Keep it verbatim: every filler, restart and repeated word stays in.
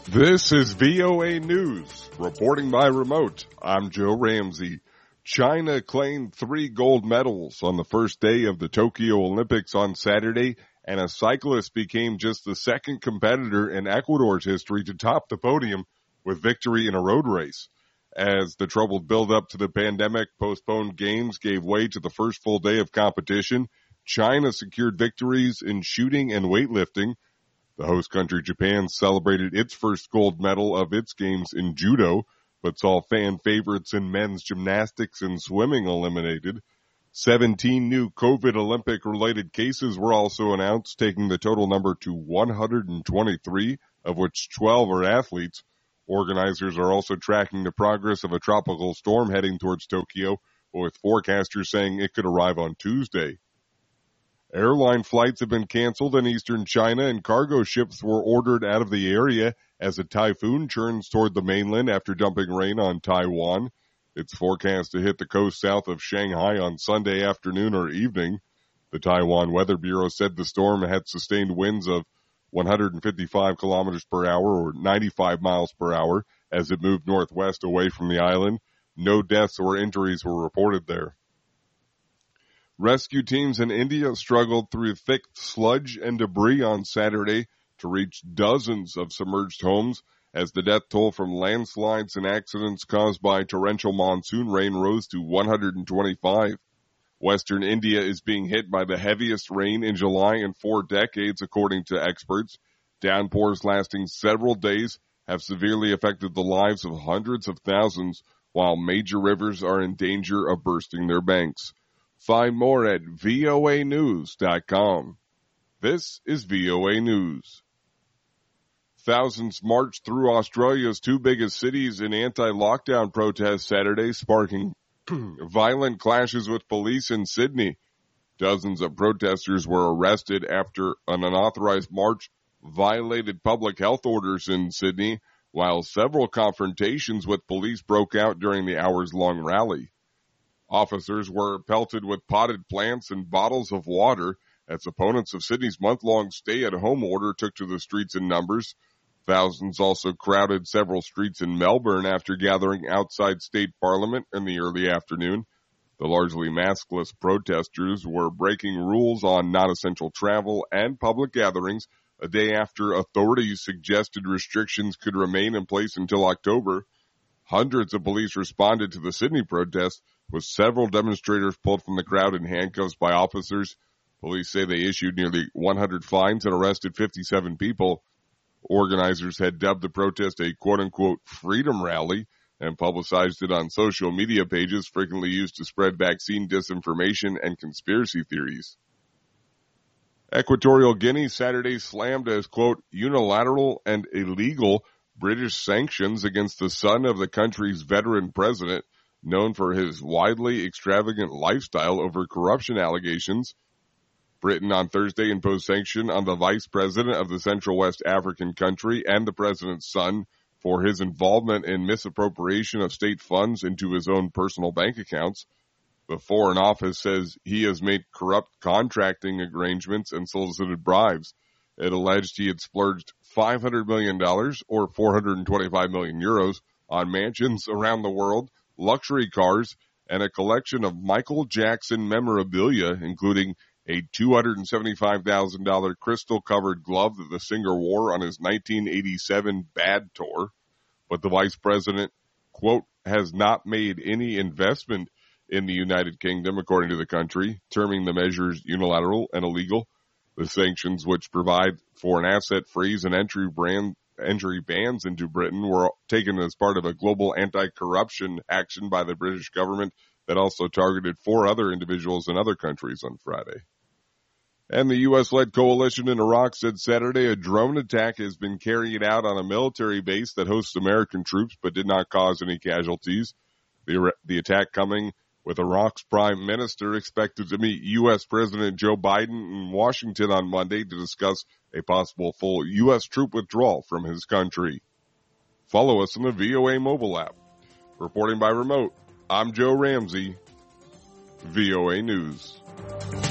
This is V O A News, reporting by remote. I'm Joe Ramsey. China claimed three gold medals on the first day of the Tokyo Olympics on Saturday, and a cyclist became just the second competitor in Ecuador's history to top the podium with victory in a road race. As the troubled build-up to the pandemic postponed games gave way to the first full day of competition, China secured victories in shooting and weightlifting. The host country, Japan, celebrated its first gold medal of its games in judo, but saw fan favorites in men's gymnastics and swimming eliminated. seventeen new COVID Olympic-related cases were also announced, taking the total number to one hundred twenty-three, of which twelve are athletes. Organizers are also tracking the progress of a tropical storm heading towards Tokyo, with forecasters saying it could arrive on Tuesday. Airline flights have been canceled in eastern China, and cargo ships were ordered out of the area as a typhoon churns toward the mainland after dumping rain on Taiwan. It's forecast to hit the coast south of Shanghai on Sunday afternoon or evening. The Taiwan Weather Bureau said the storm had sustained winds of one hundred fifty-five kilometers per hour or ninety-five miles per hour as it moved northwest away from the island. No deaths or injuries were reported there. Rescue teams in India struggled through thick sludge and debris on Saturday to reach dozens of submerged homes as the death toll from landslides and accidents caused by torrential monsoon rain rose to one hundred twenty-five. Western India is being hit by the heaviest rain in July in four decades, according to experts. Downpours lasting several days have severely affected the lives of hundreds of thousands, while major rivers are in danger of bursting their banks. Find more at V O A news dot com. This is V O A News. Thousands marched through Australia's two biggest cities in anti-lockdown protests Saturday, sparking violent clashes with police in Sydney. Dozens of protesters were arrested after an unauthorized march violated public health orders in Sydney, while several confrontations with police broke out during the hours-long rally. Officers were pelted with potted plants and bottles of water as opponents of Sydney's month-long stay-at-home order took to the streets in numbers. Thousands also crowded several streets in Melbourne after gathering outside state parliament in the early afternoon. The largely maskless protesters were breaking rules on non-essential travel and public gatherings a day after authorities suggested restrictions could remain in place until October. Hundreds of police responded to the Sydney protest, with several demonstrators pulled from the crowd in handcuffs by officers. Police say they issued nearly one hundred fines and arrested fifty-seven people. Organizers had dubbed the protest a quote-unquote freedom rally and publicized it on social media pages frequently used to spread vaccine disinformation and conspiracy theories. Equatorial Guinea Saturday slammed as, quote, unilateral and illegal British sanctions against the son of the country's veteran president, known for his widely extravagant lifestyle over corruption allegations. Britain on Thursday imposed sanction on the vice president of the Central West African country and the president's son for his involvement in misappropriation of state funds into his own personal bank accounts. The Foreign Office says he has made corrupt contracting arrangements and solicited bribes. It alleged he had splurged five hundred million dollars or four hundred twenty-five million euros on mansions around the world, luxury cars, and a collection of Michael Jackson memorabilia, including a two hundred seventy-five thousand dollars crystal-covered glove that the singer wore on his nineteen eighty-seven Bad tour. But the vice president, quote, has not made any investment in the United Kingdom, according to the country, terming the measures unilateral and illegal. The sanctions, which provide for an asset freeze and entry brand entry bans into Britain, were taken as part of a global anti-corruption action by the British government that also targeted four other individuals in other countries on Friday. And the U S-led coalition in Iraq said Saturday a drone attack has been carried out on a military base that hosts American troops but did not cause any casualties. The, the attack coming with Iraq's prime minister expected to meet U S President Joe Biden in Washington on Monday to discuss a possible full U S troop withdrawal from his country. Follow us on the V O A mobile app. Reporting by remote, I'm Joe Ramsey, V O A News.